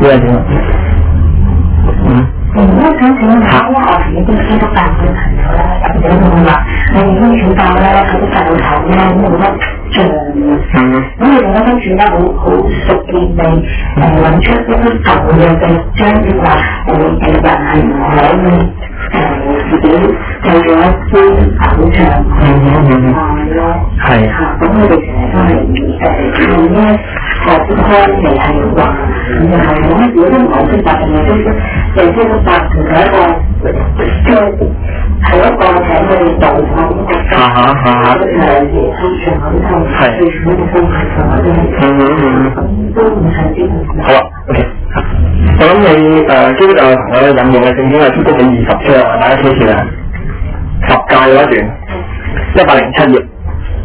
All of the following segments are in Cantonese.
呢係點啊？ 我想請問下，因為我自己都基督教嘅朋友啦，咁樣會話我哋天主教咧，佢啲教頭咧冇乜像嘅，咁你哋跟住咧好熟練地揾出一啲舊嘅章，即係話人係唔可以自己製咗一啲偶像咯，係嚇，咁我哋成日都係用咧學開嚟係話，然後冇乜嘢都唔好識答嘅嘢都識。就基督教係一個即係一個喺佢哋道教咁嘅家，耶穌上嗰套最全嘅方法上嗰啲，都唔係啲好啊 ，OK。我諗你基督教朋友引用嘅聖經係出谷記20章，大家睇住啦，十誡嗰一段107頁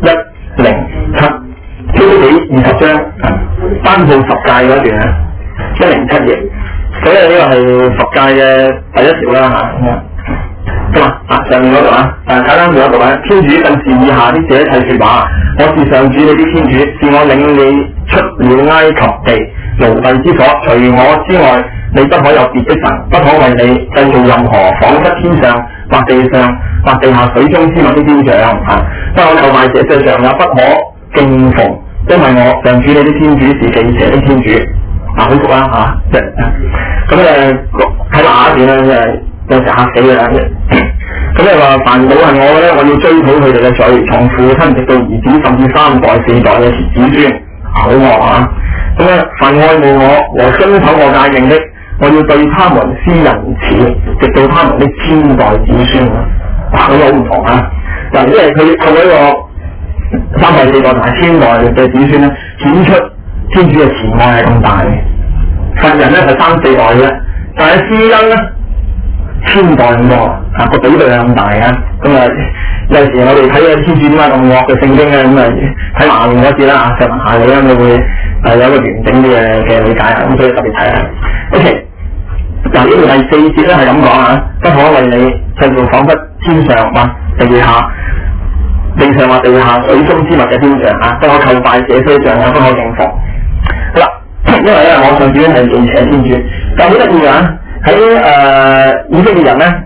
107，出谷記20章頒布十誡嗰段啊107頁。所以呢個係十誡嘅第一條啦嚇，咁上面嗰度簡單做一讀啊。天主更是以下啲這一切説話：我是上主你的天主，是我領你出了埃及地奴隸之所，除我之外，你不可有別的神，不可為你製造任何仿佛天上或地上或地下水中之物的雕像不可叩拜這些像，也不可敬奉，因為我上主你的天主是忌邪的天主。好熟啦咁睇下一段啦，有時嚇死嘅啦。咁你話凡到係我咧，我要追討佢哋嘅罪，從父親直到兒子，甚至3代4代嘅子孫，好惡啊！咁凡愛慕我和遵守我誡命的，我要對他們施仁慈，直到他們的千代子孫。咁好唔同啊！嗱，因為佢透過一個3代4代同埋千代嘅子孫咧，顯出天主嘅慈愛係咁大嘅。佛人咧係3、4代嘅，但係施恩咧千代咁多個比例係咁大嘅。有時我哋睇嘅天主點解咁惡嘅聖經咧，睇下面嗰節啦石文下理啦，你會有一個完整啲嘅理解啊。咁所以特別睇啊。OK， 嗱呢條第4節咧係咁講不可為你製造彷彿天上或地上或地下水中之物嘅雕像不可叩拜這些像，也不可敬奉。好啦。因為咧，我上主係忌邪天主，但係好得意喺以色列人咧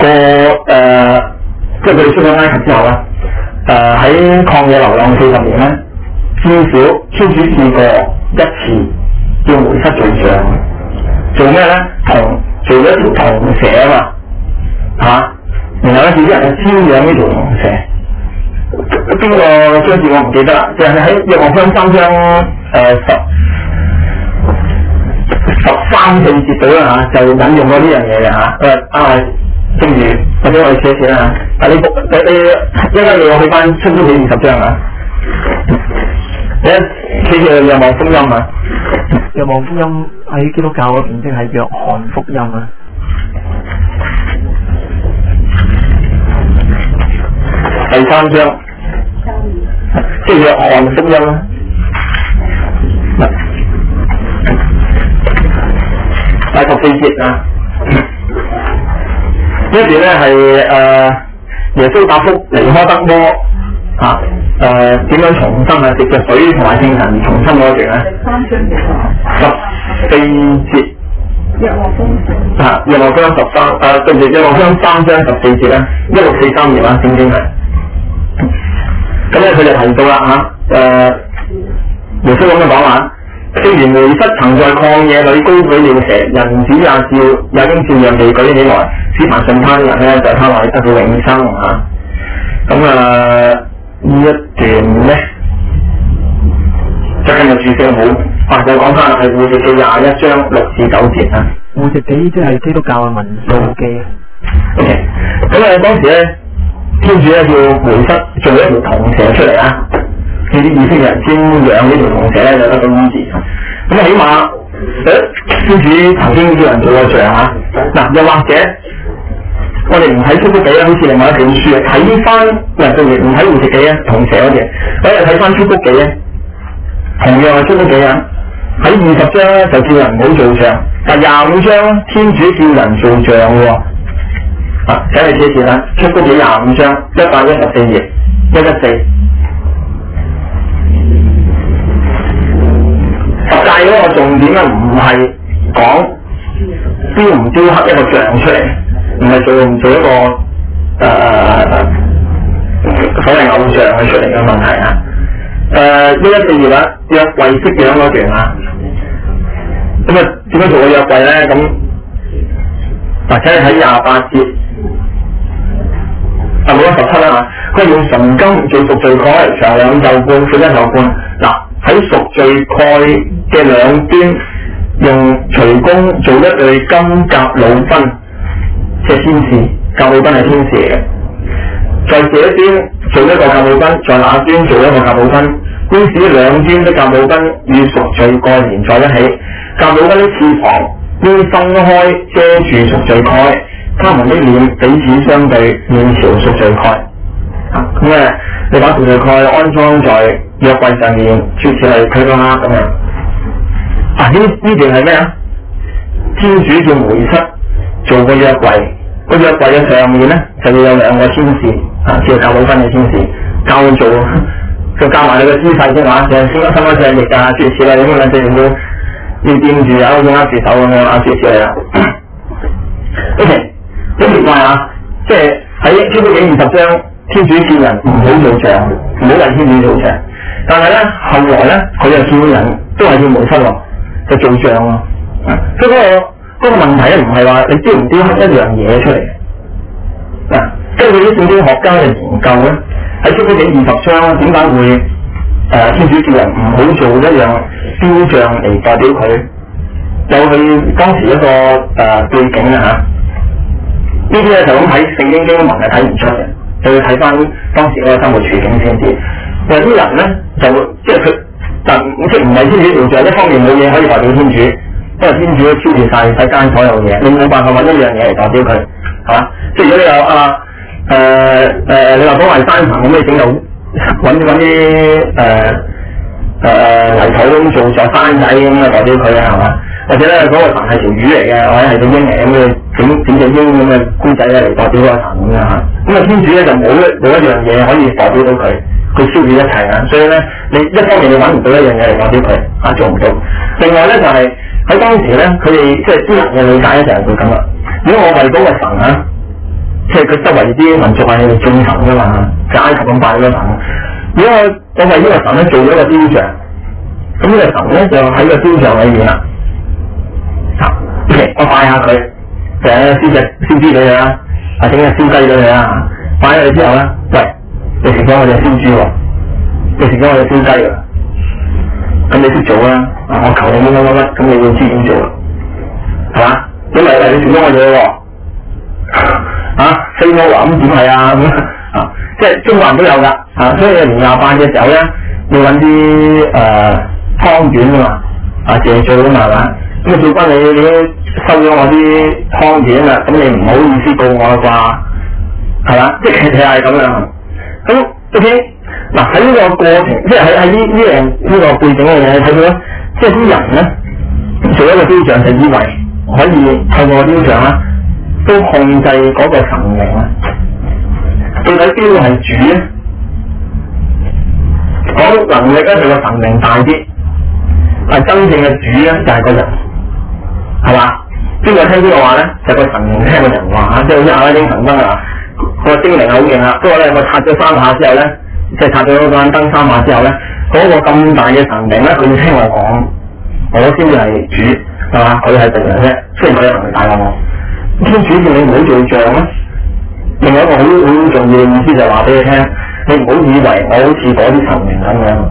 即係佢哋出咗埃及之後咧，喺曠野流浪40年咧，至少天主試過一次要梅瑟做像，做咩咧？做咗一條銅蛇然後咧自己人去瞻仰呢條銅蛇。邊個章節我唔記得啦，就係喺約翰福音3章13、14節到啦就引用過呢樣嘢嘅正如或者我哋寫啦但你一陣你我去翻出谷記20章你寫住若望福音若望福音喺基督教嗰邊即係約翰福音第3章即係約翰福音第14節呢一段咧係耶穌答覆尼苛德摩點樣重生藉着水同埋聖神重生嗰段咧14節約翰福音約翰福音3章14節啦1643頁正經係咁咧佢就提到啦耶穌咁樣講話正如梅瑟曾在曠野裏高舉了蛇，人子也應照樣地舉起來，使凡信他的人咧在他內得到永生呢一段咧就今日注釋好就講翻係戶籍記21章6至9節戶籍記即係基督教嘅民數記 OK， 咁當時咧天主咧叫梅瑟做一條銅蛇出嚟呢啲以色列人先養呢條銅蛇咧就得到醫治。咁起碼天主曾經叫人做過像又或者我哋唔睇出谷記好似另外一本書睇翻唔睇戶籍記銅蛇嗰啲，我哋睇翻出谷記同樣係出谷記喺20章就叫人唔好做像，但25章天主叫人做像喎。請你寫住出谷記25章114頁114。十誡嗰個重點唔係講雕唔雕刻一個像出嚟，唔係做一個所謂偶像嘅出嚟嘅問題啊。1142啦，約櫃式樣嗰段啊，咁啊點樣做個約櫃咧？咁或者喺28節冇咗17啦嚇，佢用純金做贖罪蓋，長2肘半，闊1肘半。嗱喺贖罪蓋嘅兩端用隨工做一對金甲魯賓，即係天使，甲魯賓係天使嚟嘅。在這端做一個甲魯賓，在那端做一個甲魯賓，於是兩端的甲魯賓與贖罪蓋連在一起。甲魯賓的翅膀應分開遮住贖罪蓋，他們的臉彼此相對，面朝贖罪蓋。咁你把贖罪蓋安裝在約櫃上面，諸此類推啦咁樣。呢段係咩啊？天主叫梅瑟做個約櫃，個約櫃嘅上面咧就要有兩個天使，叫甲魯賓嘅天使教佢做，就教埋你個姿勢先嘛，就伸開隻翼啊，諸此類咁樣，就要掂住啊，好似握住手咁樣啊，諸此類啦。OK， 好奇怪啊！即係喺《出埃及記》20章，天主叫人唔好做像，唔好為天主做像。但係咧，後來咧，佢又叫人都係叫梅瑟喎，就做像喎。所以嗰個問題咧，唔係話你雕唔雕刻一樣嘢出嚟。根據啲聖經學家嘅研究咧，喺《出埃及記》20章點解會天主叫人唔好做一樣雕像嚟代表佢？有佢當時一個背景啊嚇。呢啲咧就咁睇聖經經文係睇唔出嘅，就要睇翻當時嗰個生活處境先知。有啲人咧就即係佢，但即係唔係天主造像，一方面冇嘢可以代表天主，因為天主都超越晒世間所有嘢，你冇辦法揾一樣嘢嚟代表佢，係嘛？即係如果你有你話講係山神咁，你整到揾啲泥土咁做咗山仔咁啊代表佢啊，係嘛？或者咧嗰個神係條魚嚟嘅，或者係隻鷹嚟咁嘅，整隻鷹咁嘅姑仔咧嚟代表嗰個神咁樣嚇。咁啊天主咧就冇一樣嘢可以代表到佢，佢超越一切啊！所以咧你一方面你揾唔到一樣嘢嚟代表佢做唔到。另外咧就係喺當時咧，佢哋即係啲人嘅理解咧就係會咁啦。如果我為嗰個神啊，即係佢周圍啲民族係眾神噶嘛，就埃及咁拜嗰個神。如果我為呢個神咧做咗個雕像，咁呢個神咧就喺個雕像裏面啦。我拜下佢，就燒隻燒豬俾佢啦，整隻燒雞俾佢啦。拜咗佢之後咧，喂，你食咗我隻燒豬喎，你食咗我隻燒雞喎，咁你識做啦。我求你乜，咁你要知點做啦，係嘛？因為你食咗我嘢喎，飛毛啊咁點係啊咁即係中國人都有㗎，所以年廿八嘅時候咧，要揾啲湯圓啊嘛，謝罪啊嘛係嘛？咁啊，做翻你都收咗我啲湯圓啦，咁你唔好意思告我啦啩，係嘛？即係其實係咁樣。咁 OK， 嗱喺呢個過程，即係喺呢個背景嘅嘢睇到咧，即係啲人咧做一個雕像就以為可以透過雕像啦，都控制嗰個神明啦。到底邊個係主咧？講能力咧，佢個神明大啲，但真正嘅主咧就係個人。係嘛？邊個聽邊個話咧？就個神明聽個人話嚇，即係好似阿拉丁神燈啊，個精靈好勁啊！不過咧，我拆咗3下之後咧，即係拆咗嗰盞燈3下之後咧，嗰個咁大嘅神明咧，佢要聽我講，我先至係主，係嘛？佢係敵人啫，雖然佢有能力大過我。天主叫你唔好做像咧，另外一個好重要嘅意思就係話俾你聽，你唔好以為我好似嗰啲神明咁樣，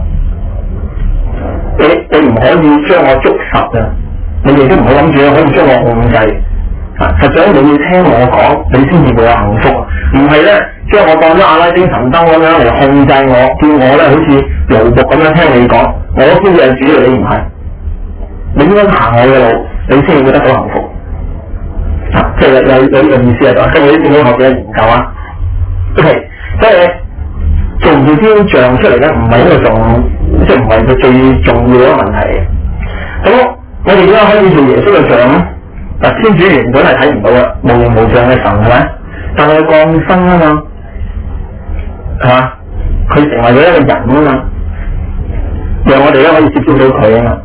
你唔可以將我捉實啊！你哋都唔好諗住可以將我控制，實際你要聽我講，你先至會有幸福。唔係咧，將我當咗阿拉丁神燈咁樣嚟控制我，叫我咧好似奴僕咁樣聽你講，我先至係主，你唔係。你應該行我嘅路，你先至會得到幸福。即係有呢個意思係嘛？跟住啲聖經學者研究啊。OK， 所以做唔做雕像出嚟咧，唔係一個即係唔係佢最重要嘅問題。咁我哋點解可以做耶穌嘅像咧？嗱，天主原本係睇唔到嘅，無形無相嘅神係咪？但係佢降生啊嘛，係嘛？佢成為咗一個人啊嘛，讓我哋咧可以接觸到佢啊嘛。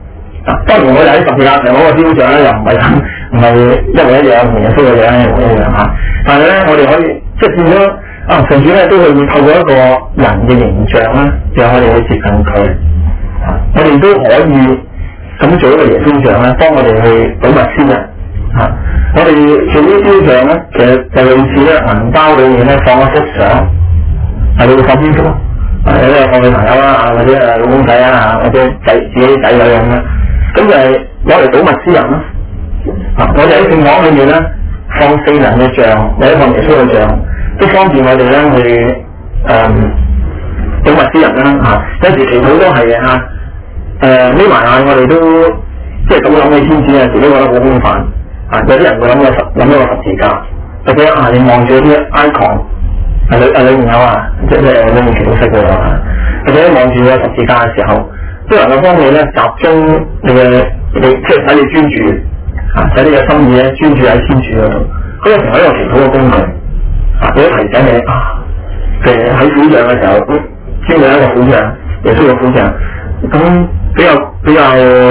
當然我哋喺十字架上嗰個雕像咧，又唔係一模一樣，同耶穌嘅樣一模一樣嚇。但係咧，我哋可以即係變咗上主咧都會透過一個人嘅形象咧，讓我哋去接近佢。我哋都可以咁做一個耶穌像咧，幫我哋去睹物思人。我哋做呢啲雕像咧，其實就類似咧銀包裏面咧放一幅相，係你會放邊幅？有啲放女朋友啦，或者老公仔啊，或者自己仔女咁樣，咁就係攞嚟睹物思人咯。我哋喺聖堂裏面咧放聖人嘅像，或者放耶穌嘅像，都方便我哋咧去睹物思人啦。有時祈禱都係嘅嚇。眯埋眼，我哋都即係咁諗起天主啊，自己覺得好空泛。有啲人會諗一個十字架，或者你望住啲 icon， 裏面有即係裏面祈禱室嘅話，或者望住個十字架嘅時候，都能夠幫你咧集中你即係使你專注，使你嘅心意咧專注喺天主嗰度。嗰個成為一個祈禱嘅工具，或者提醒你譬如喺苦像嘅時候，先有一個苦像，耶穌嘅苦像，咁比較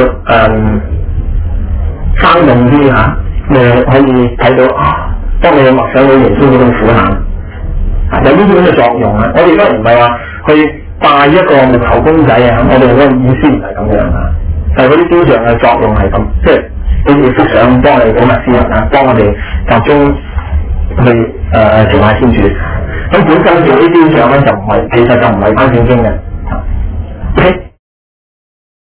生動啲嚇，可以睇到當你去默想到耶穌嗰種苦難，有呢種嘅作用啊！我哋當然唔係話去拜一個木頭公仔啊，我哋嗰個意思唔係咁樣啊，但係嗰啲雕像嘅作用係咁，即係好似幅相幫我哋睹物思人啊，幫我哋集中去朝拜天主。咁本身做啲雕像咧其實就唔係翻聖經嘅。OK，